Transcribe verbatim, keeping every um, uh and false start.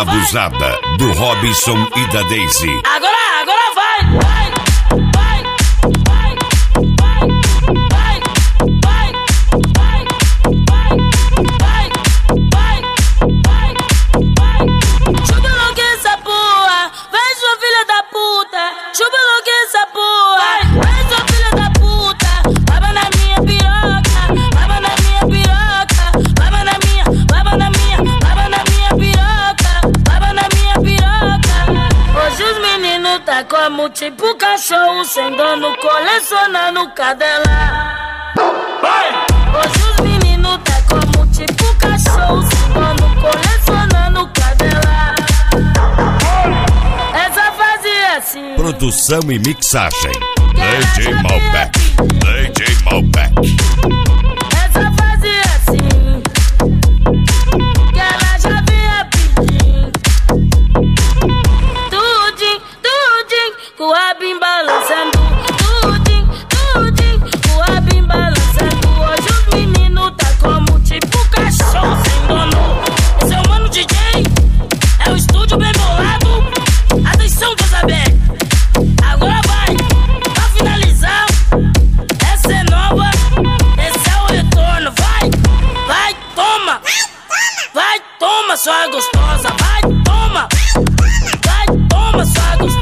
Abusada, do Robson e da Daisy. Agora, agora vai, vai, vai, vai, vai, vai, vai, vai, vai, vai, vai, vai. Chupa logo essa porra, vem sua filha da puta. Chupa logo essa porra, vem sua filha da puta. Baba na minha piroca, baba na minha piroca, baba na minha, baba na minha, baba na minha piroca, baba na minha piroca. Hoje os meninos tá como tipo cachorro sem dono, colecionando cadela. Hoje os meninos tá como tipo cachorro sem dono, colecionando cadela. Essa fase é assim. Produção e mixagem, D J Malbec, D J Malbec. Essa fase é assim, que ela já vinha pedindo. Tudinho, tudinho, com o rabinho balançando. Tudinho, tudinho, com o rabinho balançando. Hoje os meninos tá como tipo cachorro sem dono. Esse é o mano D J, é o estúdio bem bolado. Atenção, Deus aberto. Agora vai, pra finalizar. Essa é nova, esse é o retorno. Vai, vai, toma. Vai, toma, sua gostosa. Vai, toma. Vai, toma, sua gostosa.